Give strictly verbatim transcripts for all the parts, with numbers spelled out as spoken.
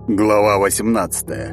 Глава восемнадцатая.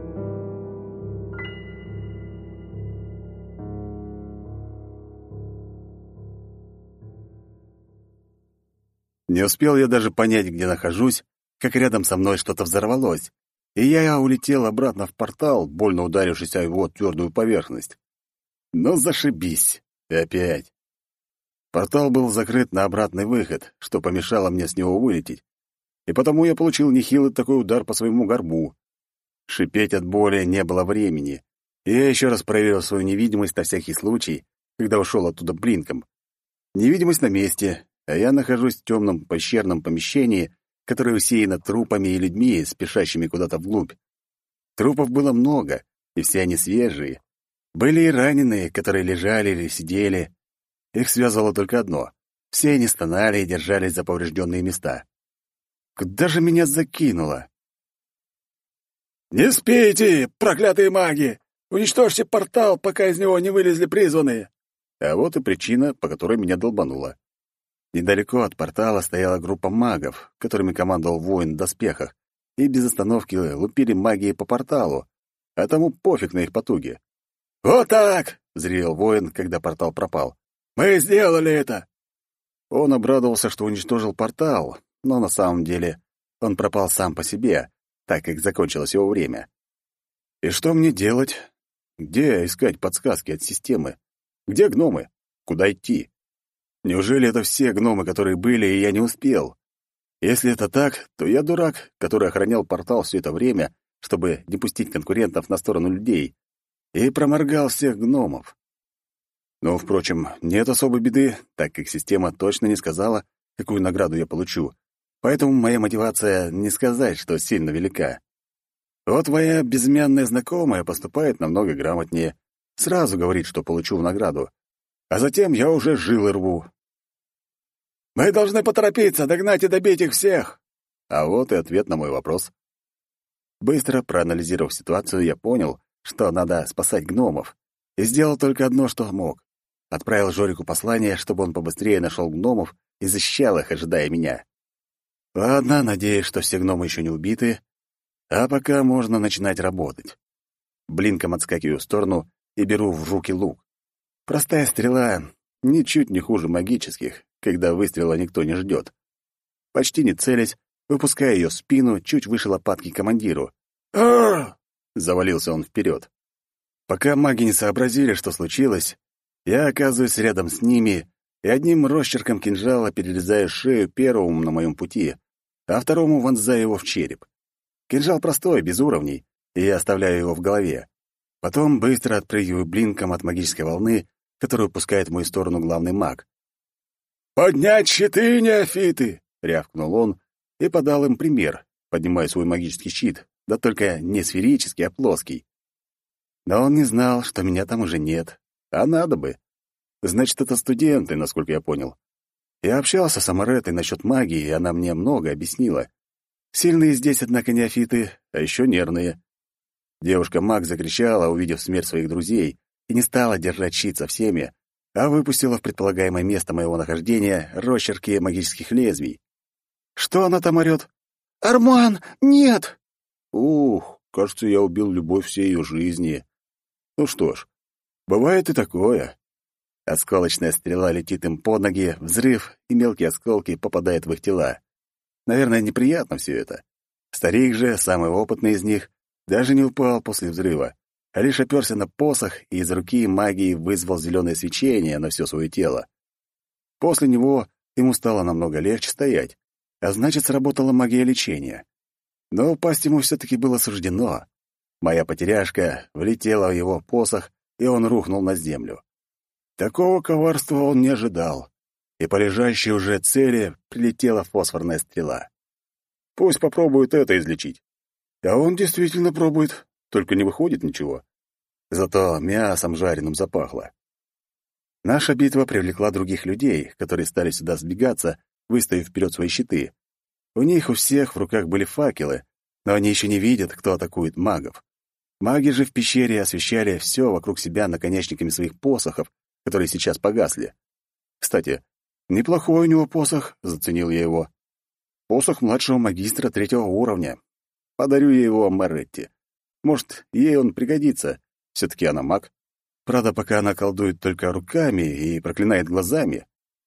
Не успел я даже понять, где нахожусь, как рядом со мной что-то взорвалось, и я улетел обратно в портал, больно ударившись о его твердую поверхность. Ну, зашибись. И опять. Портал был закрыт на обратный выход, что помешало мне с него вылететь, и потому я получил нехилый такой удар по своему горбу. Шипеть от боли не было времени, и я еще раз проверил свою невидимость на всякий случай, когда ушел оттуда блинком. Невидимость на месте, а я нахожусь в темном пещерном помещении, которое усеяно трупами и людьми, спешащими куда-то вглубь. Трупов было много, и все они свежие. Были и раненые, которые лежали или сидели. Их связывало только одно — все они стонали и держались за поврежденные места. Куда же меня закинуло? «Не спите, проклятые маги! Уничтожьте портал, пока из него не вылезли призванные!» А вот и причина, по которой меня долбануло. Недалеко от портала стояла группа магов, которыми командовал воин в доспехах, и без остановки лупили магией по порталу, а тому пофиг на их потуги. «Вот так!» — взревел воин, когда портал пропал. «Мы сделали это!» Он обрадовался, что уничтожил портал, но на самом деле он пропал сам по себе, так как закончилось его время. И что мне делать? Где искать подсказки от системы? Где гномы? Куда идти? Неужели это все гномы, которые были, и я не успел? Если это так, то я дурак, который охранял портал все это время, чтобы не пустить конкурентов на сторону людей, и проморгал всех гномов. Но, впрочем, нет особой беды, так как система точно не сказала, какую награду я получу, поэтому моя мотивация не сказать, что сильно велика. Вот моя безымянная знакомая поступает намного грамотнее, сразу говорит, что получу в награду, а затем я уже жилы рву. «Мы должны поторопиться, догнать и добить их всех!» А вот и ответ на мой вопрос. Быстро проанализировав ситуацию, я понял, что надо спасать гномов, и сделал только одно, что мог. Отправил Жорику послание, чтобы он побыстрее нашел гномов и защищал их, ожидая меня. Ладно, надеюсь, что все гномы еще не убиты, а пока можно начинать работать. Блинком отскакиваю в сторону и беру в руки лук. Простая стрела ничуть не хуже магических, когда выстрела никто не ждет. Почти не целясь, выпуская ее в спину чуть выше лопатки командиру. «Ар!» — завалился он вперед. Пока маги не сообразили, что случилось, я оказываюсь рядом с ними и одним росчерком кинжала перерезаю шею первому на моем пути, а второму вонзаю его в череп. Кинжал простой, без уровней, и я оставляю его в голове. Потом быстро отпрыгиваю блинком от магической волны, которую пускает в мою сторону главный маг. «Поднять щиты, неофиты!» — рявкнул он и подал им пример, поднимая свой магический щит, да только не сферический, а плоский. Но он не знал, что меня там уже нет, а надо бы. Значит, это студенты, насколько я понял. Я общался с Амаретой насчет магии, и она мне много объяснила. Сильные здесь, однако, неофиты, а еще нервные. Девушка-маг закричала, увидев смерть своих друзей, и не стала держать щит со всеми, а выпустила в предполагаемое место моего нахождения росчерки магических лезвий. Что она там орёт? «Арман, нет!» Ух, кажется, я убил любовь всей ее жизни. Ну что ж, бывает и такое. Осколочная стрела летит им под ноги, взрыв, и мелкие осколки попадают в их тела. Наверное, неприятно все это. Старик же, самый опытный из них, даже не упал после взрыва, а лишь оперся на посох и из руки магии вызвал зеленое свечение на все свое тело. После него ему стало намного легче стоять, а значит, сработала магия лечения. Но упасть ему все-таки было суждено. Моя потеряшка влетела в его посох, и он рухнул на землю. Такого коварства он не ожидал, и по лежащей уже цели прилетела фосфорная стрела. Пусть попробует это излечить. А он действительно пробует, только не выходит ничего. Зато мясом жареным запахло. Наша битва привлекла других людей, которые стали сюда сбегаться, выставив вперед свои щиты. У них у всех в руках были факелы, но они еще не видят, кто атакует магов. Маги же в пещере освещали все вокруг себя наконечниками своих посохов, которые сейчас погасли. Кстати, неплохой у него посох, заценил я его. Посох младшего магистра третьего уровня. Подарю я его Моретти. Может, ей он пригодится. Все-таки она маг. Правда, пока она колдует только руками и проклинает глазами.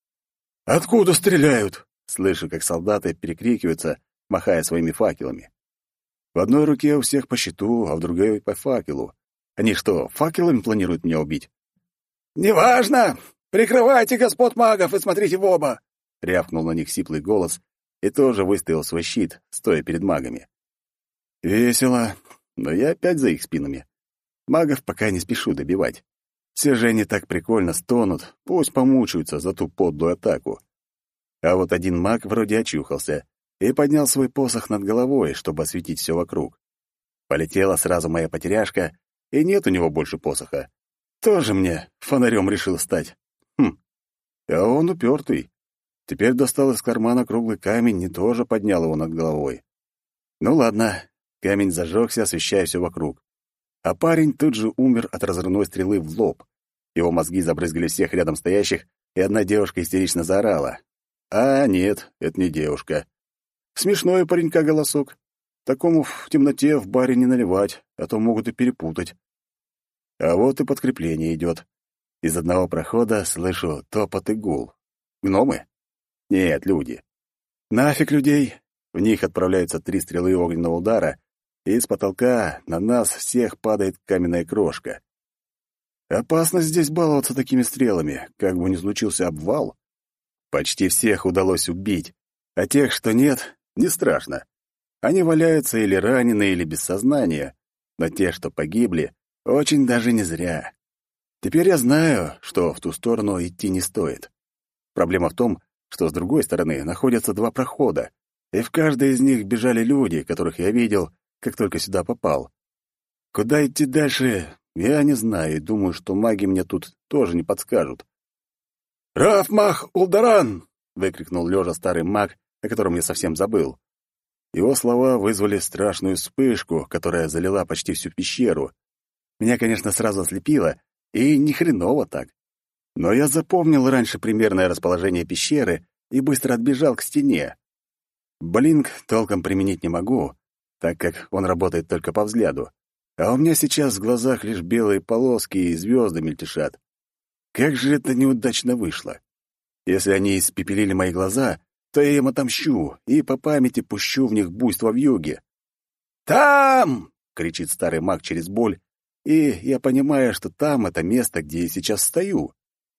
«Откуда стреляют?» Слышу, как солдаты перекрикиваются, махая своими факелами. В одной руке у всех по щиту, а в другой — по факелу. Они что, факелами планируют меня убить? «Неважно! Прикрывайте господ магов и смотрите в оба!» — рявкнул на них сиплый голос и тоже выставил свой щит, стоя перед магами. Весело, но я опять за их спинами. Магов пока не спешу добивать. Все же они так прикольно стонут, пусть помучаются за ту подлую атаку. А вот один маг вроде очухался и поднял свой посох над головой, чтобы осветить все вокруг. Полетела сразу моя потеряшка, и нет у него больше посоха. Тоже мне фонарем решил стать. Хм, а он упертый. Теперь достал из кармана круглый камень и тоже поднял его над головой. Ну ладно, камень зажегся, освещая все вокруг. А парень тут же умер от разрывной стрелы в лоб. Его мозги забрызгали всех рядом стоящих, и одна девушка истерично заорала. А нет, это не девушка. Смешной у паренька голосок. Такому в темноте в баре не наливать, а то могут и перепутать. А вот и подкрепление идет. Из одного прохода слышу топот и гул. Гномы? Нет, люди. Нафиг людей. В них отправляются три стрелы огненного удара, и с потолка на нас всех падает каменная крошка. Опасно здесь баловаться такими стрелами, как бы ни случился обвал. Почти всех удалось убить, а тех, что нет, не страшно. Они валяются или ранены, или без сознания, но те, что погибли, очень даже не зря. Теперь я знаю, что в ту сторону идти не стоит. Проблема в том, что с другой стороны находятся два прохода, и в каждой из них бежали люди, которых я видел, как только сюда попал. Куда идти дальше, я не знаю, и думаю, что маги мне тут тоже не подскажут. «Рафмах Улдаран!» — выкрикнул лежа старый маг, о котором я совсем забыл. Его слова вызвали страшную вспышку, которая залила почти всю пещеру. Меня, конечно, сразу ослепило, и ни хреново так. Но я запомнил раньше примерное расположение пещеры и быстро отбежал к стене. Блинк толком применить не могу, так как он работает только по взгляду. А у меня сейчас в глазах лишь белые полоски и звезды мельтешат. Как же это неудачно вышло. Если они испепелили мои глаза, то я им отомщу и по памяти пущу в них буйство вьюги. «Там!» — кричит старый маг через боль, и я понимаю, что там — это место, где я сейчас стою.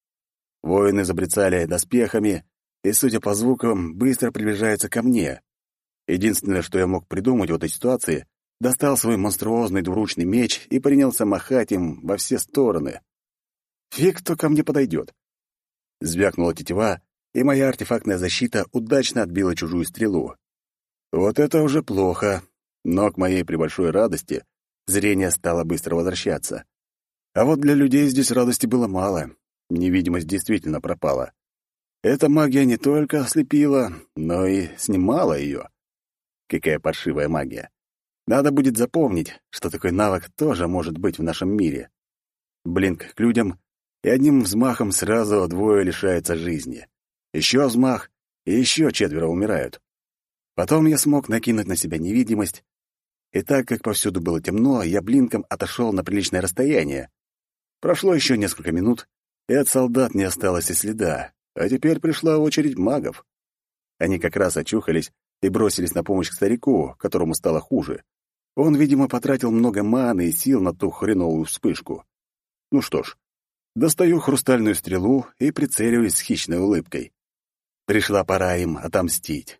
Воины забрицали доспехами, и, судя по звукам, быстро приближаются ко мне. Единственное, что я мог придумать в этой ситуации, достал свой монструозный двуручный меч и принялся махать им во все стороны. Фиг кто ко мне подойдет. Звякнула тетива, и моя артефактная защита удачно отбила чужую стрелу. Вот это уже плохо, но к моей пребольшой радости зрение стало быстро возвращаться. А вот для людей здесь радости было мало, невидимость действительно пропала. Эта магия не только ослепила, но и снимала ее. Какая паршивая магия. Надо будет запомнить, что такой навык тоже может быть в нашем мире. Блинк к людям, и одним взмахом сразу двое лишаются жизни. Еще взмах, и еще четверо умирают. Потом я смог накинуть на себя невидимость, и так как повсюду было темно, я блинком отошел на приличное расстояние. Прошло еще несколько минут, и от солдат не осталось и следа, а теперь пришла очередь магов. Они как раз очухались и бросились на помощь к старику, которому стало хуже. Он, видимо, потратил много маны и сил на ту хреновую вспышку. Ну что ж, достаю хрустальную стрелу и прицеливаюсь с хищной улыбкой. Пришла пора им отомстить.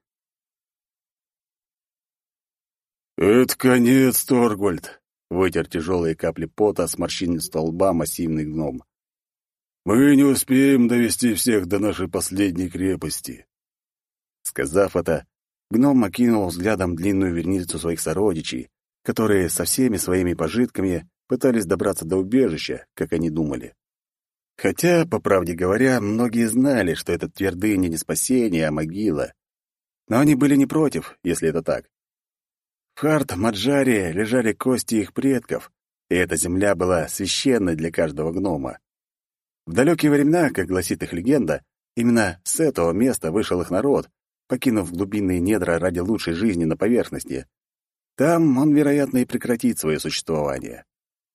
«Это конец, Торгвальд!» — вытер тяжелые капли пота с морщинистого лба массивный гном. «Мы не успеем довести всех до нашей последней крепости». Сказав это, гном окинул взглядом длинную верницу своих сородичей, которые со всеми своими пожитками пытались добраться до убежища, как они думали. Хотя, по правде говоря, многие знали, что это твердыня не спасение, а могила. Но они были не против, если это так. В Харт-Маджаре лежали кости их предков, и эта земля была священной для каждого гнома. В далекие времена, как гласит их легенда, именно с этого места вышел их народ, покинув глубинные недра ради лучшей жизни на поверхности. Там он, вероятно, и прекратит свое существование.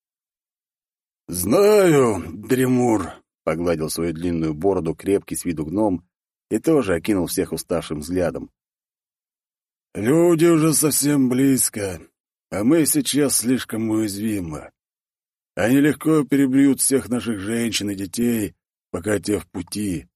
«Знаю, Дремур», — погладил свою длинную бороду крепкий с виду гном и тоже окинул всех уставшим взглядом. «Люди уже совсем близко, а мы сейчас слишком уязвимы. Они легко перебьют всех наших женщин и детей, пока те в пути».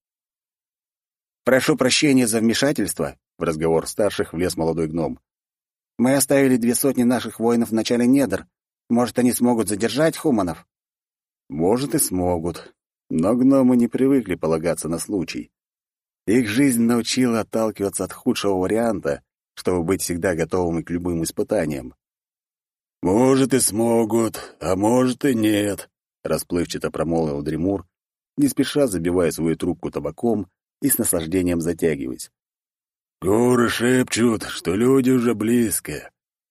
«Прошу прощения за вмешательство», — в разговор старших влез молодой гном. «Мы оставили две сотни наших воинов в начале недр. Может, они смогут задержать хуманов?» «Может, и смогут. Но гномы не привыкли полагаться на случай. Их жизнь научила отталкиваться от худшего варианта, чтобы быть всегда готовыми к любым испытаниям». «Может, и смогут, а может, и нет», — расплывчато промолвил Дремур, не спеша забивая свою трубку табаком и с наслаждением затягиваясь. «Горы шепчут, что люди уже близко.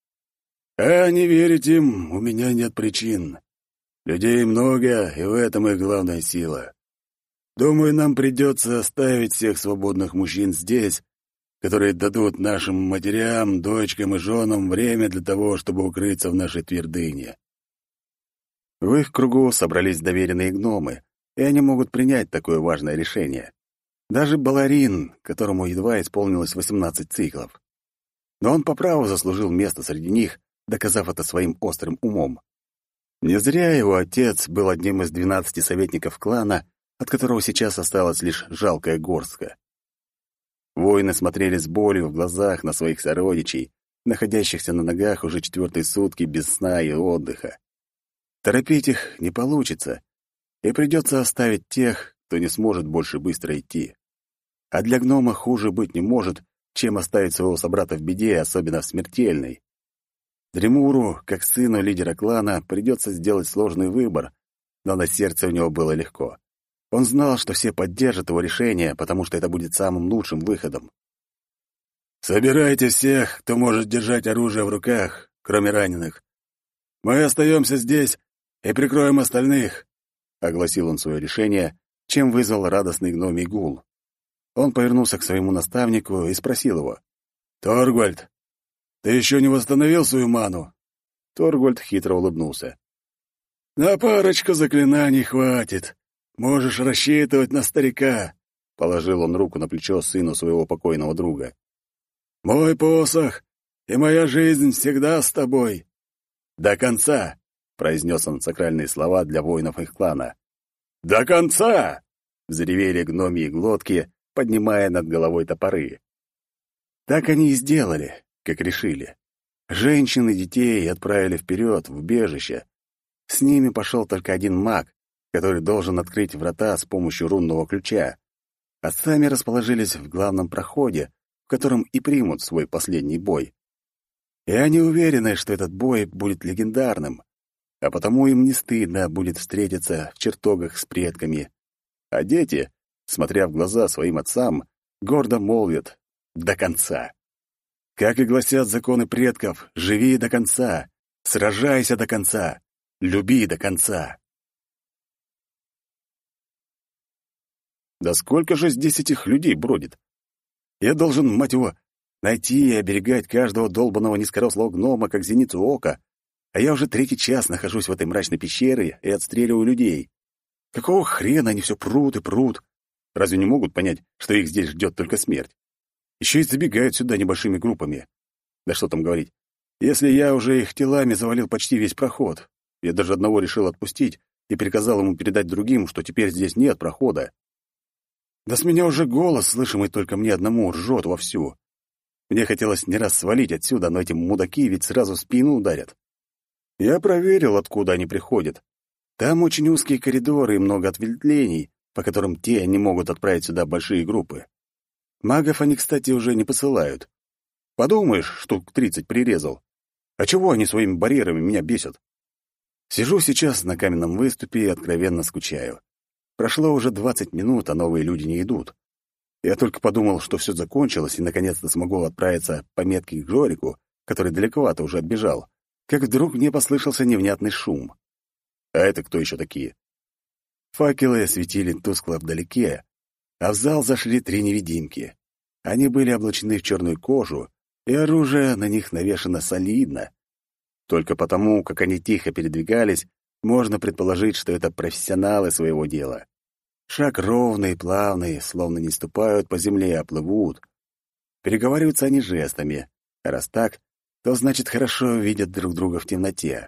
А не верить им у меня нет причин. Людей много, и в этом их главная сила. Думаю, нам придется оставить всех свободных мужчин здесь, которые дадут нашим матерям, дочкам и женам время для того, чтобы укрыться в нашей твердыне». В их кругу собрались доверенные гномы, и они могут принять такое важное решение. Даже Баларин, которому едва исполнилось восемнадцать циклов. Но он по праву заслужил место среди них, доказав это своим острым умом. Не зря его отец был одним из двенадцати советников клана, от которого сейчас осталась лишь жалкая горстка. Воины смотрели с болью в глазах на своих сородичей, находящихся на ногах уже четвертые сутки без сна и отдыха. Торопить их не получится, и придется оставить тех, кто не сможет больше быстро идти. А для гнома хуже быть не может, чем оставить своего собрата в беде, особенно в смертельной. Дремуру, как сыну лидера клана, придется сделать сложный выбор, но на сердце у него было легко. Он знал, что все поддержат его решение, потому что это будет самым лучшим выходом. «Собирайте всех, кто может держать оружие в руках, кроме раненых. Мы остаемся здесь и прикроем остальных», — огласил он свое решение, чем вызвал радостный гномий гул. Он повернулся к своему наставнику и спросил его. «Торгвальд, ты еще не восстановил свою ману?» Торгвальд хитро улыбнулся. «На парочку заклинаний хватит. Можешь рассчитывать на старика», — положил он руку на плечо сыну своего покойного друга. «Мой посох и моя жизнь всегда с тобой. До конца», — произнес он сакральные слова для воинов их клана. «До конца!» — взревели гномьи глотки, поднимая над головой топоры. Так они и сделали, как решили. Женщин и детей отправили вперед, в убежище. С ними пошел только один маг, который должен открыть врата с помощью рунного ключа, а сами расположились в главном проходе, в котором и примут свой последний бой. И они уверены, что этот бой будет легендарным, а потому им не стыдно будет встретиться в чертогах с предками. А дети, смотря в глаза своим отцам, гордо молвят «до конца». Как и гласят законы предков, живи до конца, сражайся до конца, люби до конца. Да сколько же здесь этих людей бродит? Я должен, мать его, найти и оберегать каждого долбаного низкорослого гнома, как зеницу ока, а я уже третий час нахожусь в этой мрачной пещере и отстреливаю людей. Какого хрена они все прут и прут? Разве не могут понять, что их здесь ждет только смерть? Еще и забегают сюда небольшими группами. Да что там говорить. Если я уже их телами завалил почти весь проход, я даже одного решил отпустить и приказал ему передать другим, что теперь здесь нет прохода. Да с меня уже голос, слышимый только мне одному, ржет вовсю. Мне хотелось не раз свалить отсюда, но эти мудаки ведь сразу в спину ударят. Я проверил, откуда они приходят. Там очень узкие коридоры и много ответвлений, по которым те не могут отправить сюда большие группы. Магов они, кстати, уже не посылают. Подумаешь, штук тридцать прирезал. А чего они своими барьерами меня бесят? Сижу сейчас на каменном выступе и откровенно скучаю. Прошло уже двадцать минут, а новые люди не идут. Я только подумал, что все закончилось, и наконец-то смогу отправиться по метке к Жорику, который далековато уже отбежал, как вдруг мне послышался невнятный шум. А это кто еще такие? Факелы осветили тускло вдалеке, а в зал зашли три невидимки. Они были облачены в черную кожу, и оружие на них навешано солидно. Только потому, как они тихо передвигались, можно предположить, что это профессионалы своего дела. Шаг ровный, плавный, словно не ступают по земле, а плывут. Переговариваются они жестами. А раз так, то значит хорошо видят друг друга в темноте.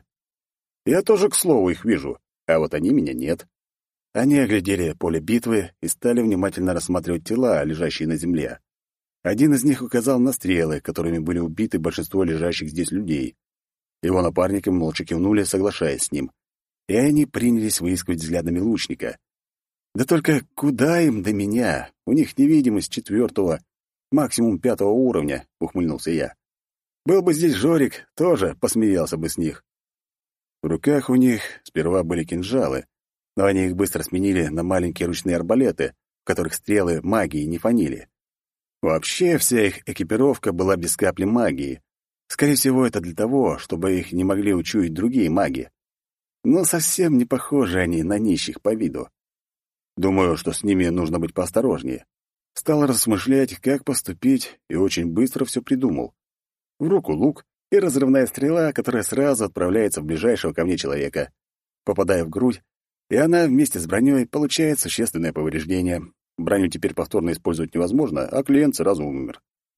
Я тоже, к слову, их вижу, а вот они меня нет. Они оглядели поле битвы и стали внимательно рассматривать тела, лежащие на земле. Один из них указал на стрелы, которыми были убиты большинство лежащих здесь людей. Его напарники молча кивнули, соглашаясь с ним. И они принялись выискивать взглядами лучника. Да только куда им до меня? У них невидимость четвертого, максимум пятого уровня, ухмыльнулся я. Был бы здесь Жорик, тоже посмеялся бы с них. В руках у них сперва были кинжалы, но они их быстро сменили на маленькие ручные арбалеты, в которых стрелы магии не фанили. Вообще вся их экипировка была без капли магии. Скорее всего, это для того, чтобы их не могли учуять другие маги. Но совсем не похожи они на нищих по виду. Думаю, что с ними нужно быть поосторожнее. Стал размышлять, как поступить, и очень быстро все придумал. В руку лук и разрывная стрела, которая сразу отправляется в ближайшего ко мне человека. Попадая в грудь, и она вместе с броней получает существенное повреждение. Броню теперь повторно использовать невозможно, а клиент сразу умер.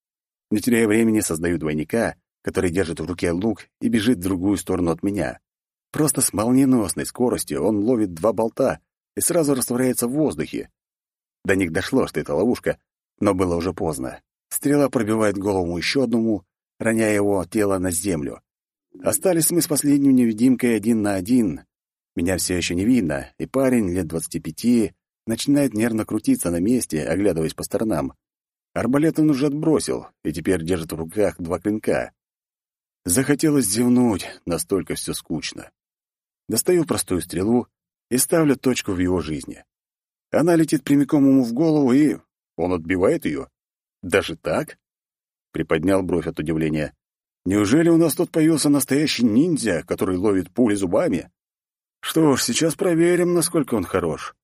Не теряя времени, создаю двойника, который держит в руке лук и бежит в другую сторону от меня. Просто с молниеносной скоростью он ловит два болта и сразу растворяется в воздухе. До них дошло, что это ловушка, но было уже поздно. Стрела пробивает голову еще одному, роняя его тело на землю. Остались мы с последним невидимкой один на один. Меня все еще не видно, и парень лет двадцати пяти начинает нервно крутиться на месте, оглядываясь по сторонам. Арбалет он уже отбросил, и теперь держит в руках два клинка. Захотелось зевнуть, настолько все скучно. Достаю простую стрелу и ставлю точку в его жизни. Она летит прямиком ему в голову, и он отбивает ее. Даже так? Приподнял бровь от удивления. Неужели у нас тут появился настоящий ниндзя, который ловит пули зубами? Что ж, сейчас проверим, насколько он хорош.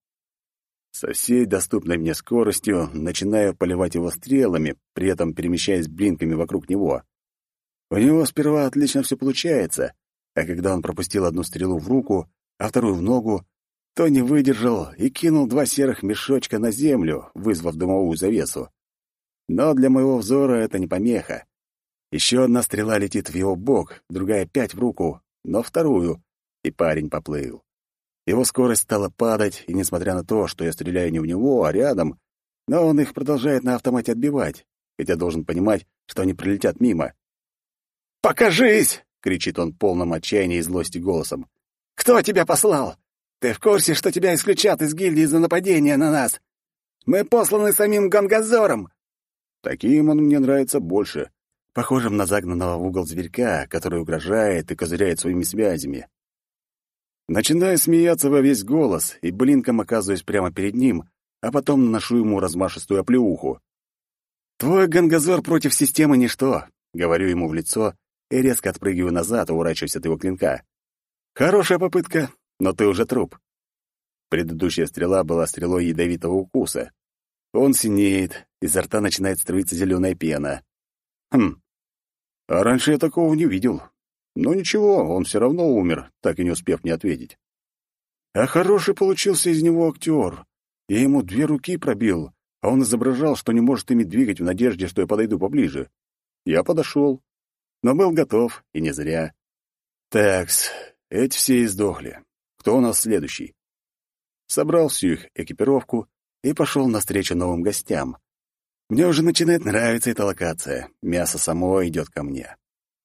Со всей доступной мне скоростью начинаю поливать его стрелами, при этом перемещаясь блинками вокруг него. У него сперва отлично все получается, а когда он пропустил одну стрелу в руку, а вторую в ногу, то не выдержал и кинул два серых мешочка на землю, вызвав дымовую завесу. Но для моего взора это не помеха. Еще одна стрела летит в его бок, другая опять в руку, но вторую, и парень поплыл. Его скорость стала падать, и несмотря на то, что я стреляю не в него, а рядом, но он их продолжает на автомате отбивать, хотя должен понимать, что они пролетят мимо. «Покажись!» — кричит он полным отчаяния и злости голосом. «Кто тебя послал? Ты в курсе, что тебя исключат из гильдии за нападение на нас? Мы посланы самим Гангазором!» Таким он мне нравится больше, похожим на загнанного в угол зверька, который угрожает и козыряет своими связями. Начинаю смеяться во весь голос и блинком оказываюсь прямо перед ним, а потом наношу ему размашистую оплеуху. «Твой Гангазор против системы ничто», — говорю ему в лицо и резко отпрыгиваю назад, уворачиваясь от его клинка. «Хорошая попытка, но ты уже труп». Предыдущая стрела была стрелой ядовитого укуса. Он синеет, изо рта начинает струиться зеленая пена. Хм, а раньше я такого не видел. Но ничего, он все равно умер, так и не успев мне ответить. А хороший получился из него актер. Я ему две руки пробил, а он изображал, что не может ими двигать в надежде, что я подойду поближе. Я подошел, но был готов, и не зря. Такс, эти все и сдохли. Кто у нас следующий? Собрал всю их экипировку и пошел навстречу новым гостям. Мне уже начинает нравиться эта локация. Мясо само идет ко мне.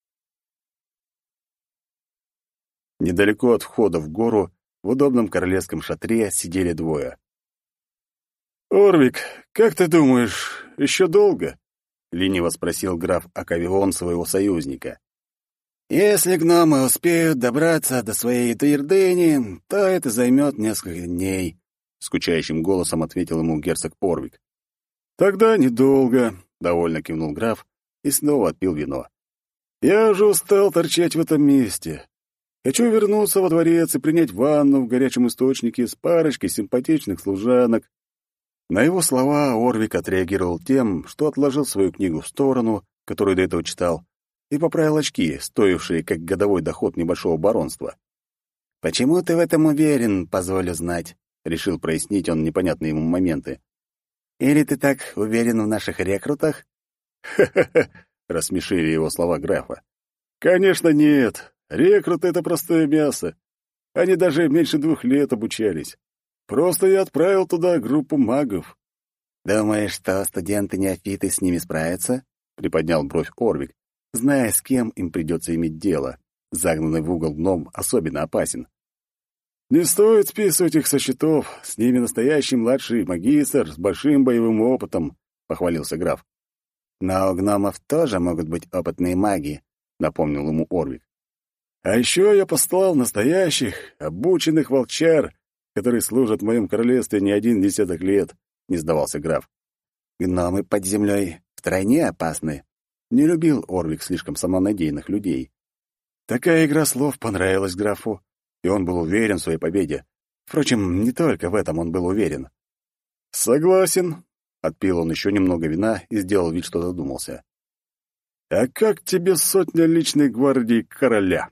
Недалеко от входа в гору, в удобном королевском шатре, сидели двое. «Орвик, как ты думаешь, еще долго?» — лениво спросил граф Акавион своего союзника. «Если гномы успеют добраться до своей твердыни, то это займет несколько дней», — скучающим голосом ответил ему герцог Порвик. «Тогда недолго», — довольно кивнул граф и снова отпил вино. «Я уже устал торчать в этом месте. Хочу вернуться во дворец и принять ванну в горячем источнике с парочкой симпатичных служанок». На его слова Орвик отреагировал тем, что отложил свою книгу в сторону которую до этого читал, и поправил очки, стоившие как годовой доход небольшого баронства. «Почему ты в этом уверен, позволю знать?» — решил прояснить он непонятные ему моменты. «Или ты так уверен в наших рекрутах?» «Ха-ха-ха!» — рассмешили его слова графа. «Конечно нет. Рекруты — это простое мясо. Они даже меньше двух лет обучались. Просто я отправил туда группу магов». «Думаешь, что студенты-неофиты с ними справятся?» — приподнял бровь Орвик, зная, с кем им придется иметь дело. Загнанный в угол гном особенно опасен. «Не стоит списывать их со счетов. С ними настоящий младший магистр с большим боевым опытом», — похвалился граф. «Но у гномов тоже могут быть опытные маги», — напомнил ему Орвик. «А еще я послал настоящих, обученных волчар, которые служат в моем королевстве не один десяток лет», — не сдавался граф. «Гномы под землей втройне опасны». Не любил Орвик слишком самонадеянных людей. Такая игра слов понравилась графу, и он был уверен в своей победе. Впрочем, не только в этом он был уверен. «Согласен», — отпил он еще немного вина и сделал вид, что задумался. «А как тебе сотня личной гвардии короля?»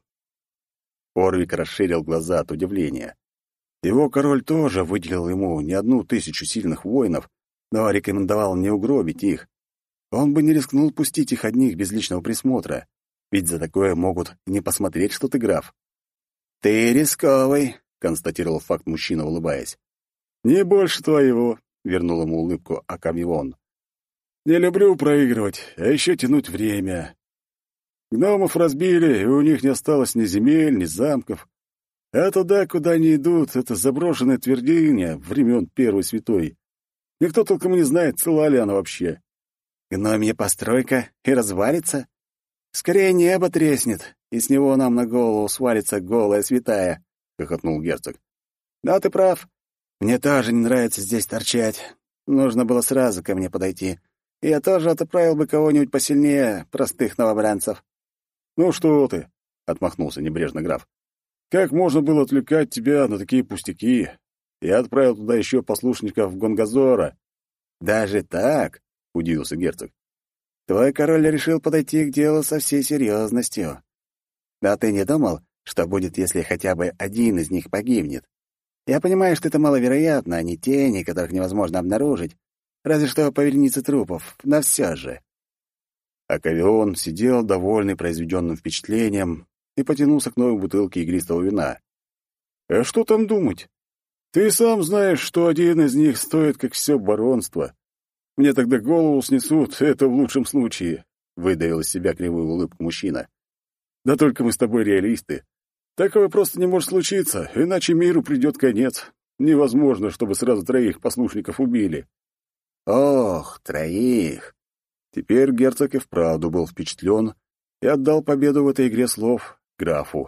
Орвик расширил глаза от удивления. Его король тоже выделил ему не одну тысячу сильных воинов, но рекомендовал не угробить их. Он бы не рискнул пустить их одних без личного присмотра, ведь за такое могут не посмотреть, что ты граф. «Ты рисковый», — констатировал факт мужчина, улыбаясь. «Не больше твоего», — вернул ему улыбку Акамион. «Не люблю проигрывать, а еще тянуть время. Гномов разбили, и у них не осталось ни земель, ни замков. А туда, куда они идут, это заброшенная твердыня времен Первой Святой. Никто толком не знает, цела ли она вообще». «Гномья постройка и развалится? Скорее небо треснет, и с него нам на голову свалится голая святая», — хохотнул герцог. «Да, ты прав. Мне тоже не нравится здесь торчать. Нужно было сразу ко мне подойти. И я тоже отправил бы кого-нибудь посильнее простых новобранцев». «Ну что ты?» — отмахнулся небрежно граф. «Как можно было отвлекать тебя на такие пустяки? Я отправил туда еще послушников Гонгазора». «Даже так?» — удивился герцог. «Твой король решил подойти к делу со всей серьезностью. Да ты не думал, что будет, если хотя бы один из них погибнет? Я понимаю, что это маловероятно, они тени, которых невозможно обнаружить, разве что по веренице трупов, но все же». Акавион сидел, довольный произведенным впечатлением, и потянулся к новой бутылке игристого вина. «А что там думать? Ты сам знаешь, что один из них стоит, как все баронство. Мне тогда голову снесут, это в лучшем случае», — выдавил из себя кривую улыбку мужчина. «Да только мы с тобой реалисты. Такое просто не может случиться, иначе миру придет конец. Невозможно, чтобы сразу троих послушников убили». «Ох, троих!» Теперь герцог и вправду был впечатлен и отдал победу в этой игре слов графу.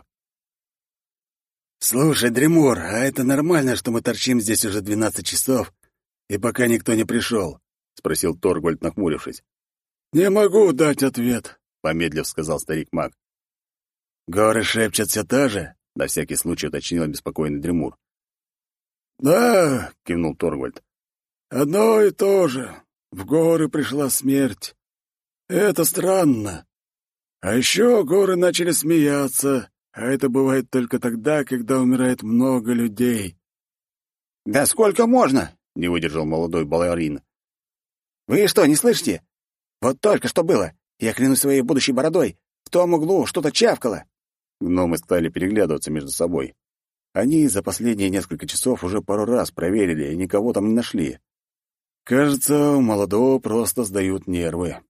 «Слушай, Дремур, а это нормально, что мы торчим здесь уже двенадцать часов, и пока никто не пришел?» — спросил Торгвальд, нахмурившись. «Не могу дать ответ», — помедлив сказал старик-маг. «Горы шепчут все то же?» — на всякий случай уточнил беспокойный Дремур. «Да», — кивнул Торгвальд, — «одно и то же. В горы пришла смерть. Это странно. А еще горы начали смеяться, а это бывает только тогда, когда умирает много людей». «Да сколько можно?» — не выдержал молодой балерин. «Вы что, не слышите? Вот только что было. Я клянусь своей будущей бородой. В том углу что-то чавкало». Гномы стали переглядываться между собой. Они за последние несколько часов уже пару раз проверили и никого там не нашли. «Кажется, у молодого просто сдают нервы»,